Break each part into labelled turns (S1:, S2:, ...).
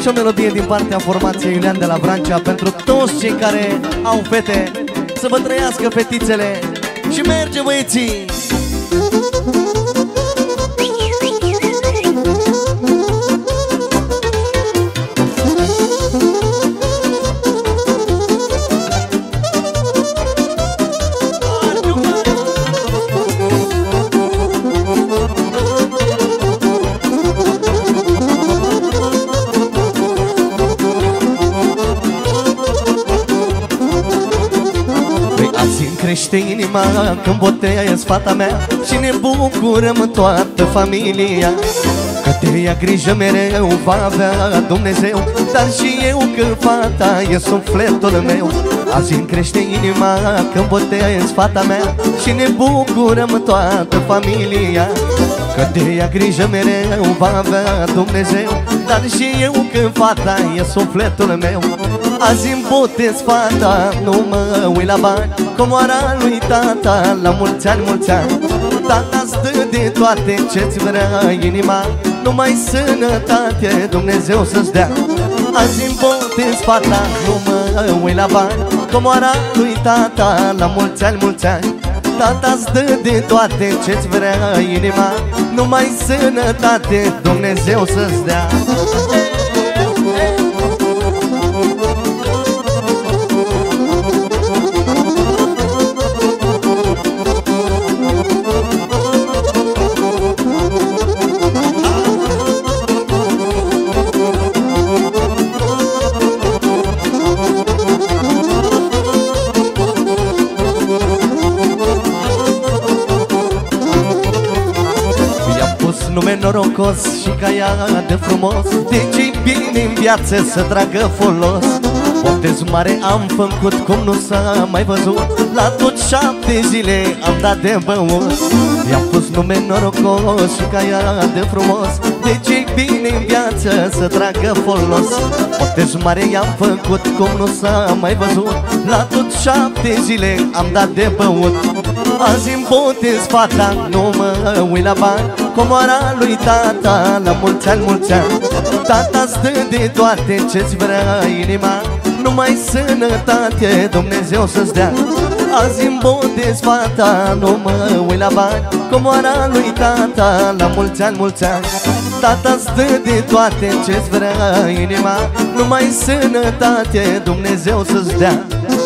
S1: o melodie din partea formației Iulian de la Vrancea pentru toți cei care au fete. Să vă trăiască fetițele și merge, băieții! Crește inima când botez fata mea și ne bucurăm toată familia. Că te ia grijă mereu va avea Dumnezeu, dar și eu că fata e sufletul meu. Azi îmi crește inima când botez fata mea și ne bucurăm toată familia. Că te ia grijă mereu va avea Dumnezeu, dar și eu că fata e sufletul meu. Azi îmi botez fata, nu mă uit la bani, comoara lui tata, la mulți ani, mulți ani. Tata-ți dă de toate ce-ți vrea inima, numai sănătate Dumnezeu să-ți dea. Azi îmi botez fata, nu mă uit la bani, comoara lui tata, la mulți ani, mulți ani. Tata-ți dă de toate ce-ți vrea inima, numai sănătate Dumnezeu să-ți dea. Nume norocos și ca ea de frumos, de ce-i bine în viață să tragă folos. Botez mare am făcut cum nu s-a mai văzut, la tot 7 zile am dat de băut. I-am pus nume norocos și ca ea de frumos, de ce-i bine în viață să tragă folos. Botez mare i-am făcut cum nu s-a mai văzut, la tot 7 zile am dat de băut. Azi îmi botez fata, nu mă uit la bani, comoara lui tata, la mulți ani, mulți ani. Tata-ți dă de toate ce-ți vrea inima, numai sănătate Dumnezeu să-ți dea. Azi îmi botez fata, nu mă uit la bani, comoara lui tata, la mulți ani, mulți ani. Tata-ți dă de toate ce-ți vrea inima, numai sănătate Dumnezeu să-ți dea.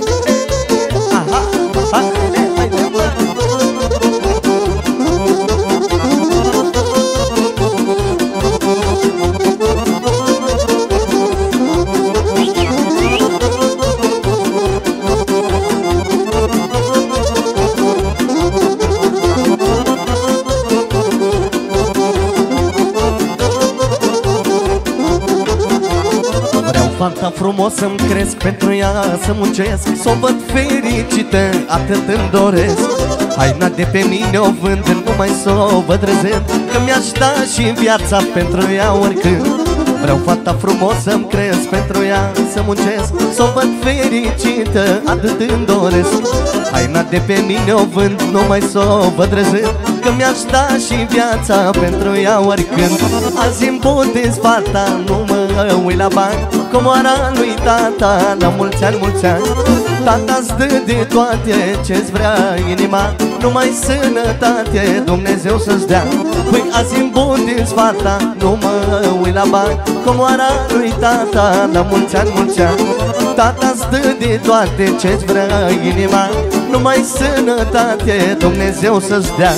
S1: Fata frumos să-mi cresc, pentru ea să muncesc, s-o văd fericită, atât îmi doresc. Haina de pe mine o vând, numai s-o văd râzând, că mi-aș da și viața pentru ea oricând. Vreau fata frumos să-mi cresc, pentru ea să muncesc, s-o văd fericită, atât îmi doresc. Haina de pe mine o vând, numai s-o văd râzând, că mi-aș da și viața pentru ea oricând. Azi îmi botez fata, nu mă uit la bani, comoara lui tata, la mulți ani, mulți ani. Tata-ți dă de toate ce-ți vrea inima, numai sănătate Dumnezeu să-ți dea. Păi azi îmi botez fata, nu mă uit la bani, comoara lui tata, la mulți ani, mulți ani. Tata-ți dă de toate ce-ți vrea inima, numai sănătate Dumnezeu să-ți dea.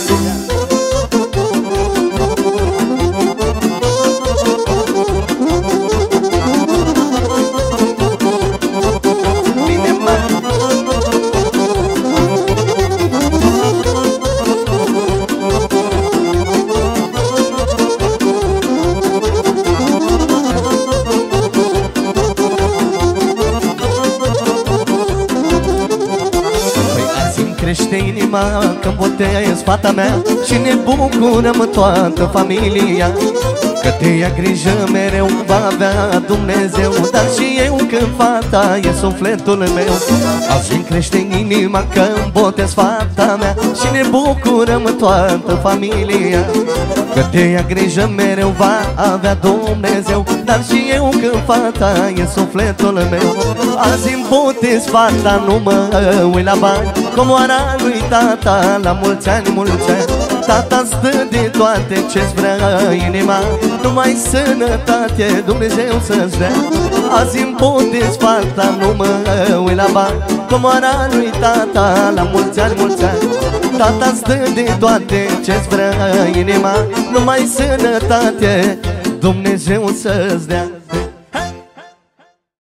S1: Crește inima când botez fata mea și ne bucurăm toată familia. Că te ia grijă mereu va avea Dumnezeu. Dar și eu când fata e sufletul meu, azi îmi crește inima că îmi botez fata mea și ne bucurăm toată familia. Că te ia grijă mereu va avea Dumnezeu. Dar și eu când fata e sufletul meu, azi îmi botez fata, nu mă uit la bani. Comoara lui tata la mulți ani, mulți ani. Tata stă de toate ce-ți vrea inima, numai sănătate Dumnezeu să-ți dea. Azi îmi botez fata, nu mă uit la bani. Comoara lui tata la mulți ani, mulți ani. Tata stă de toate ce-ți vrea inima, numai sănătate Dumnezeu să-ți dea.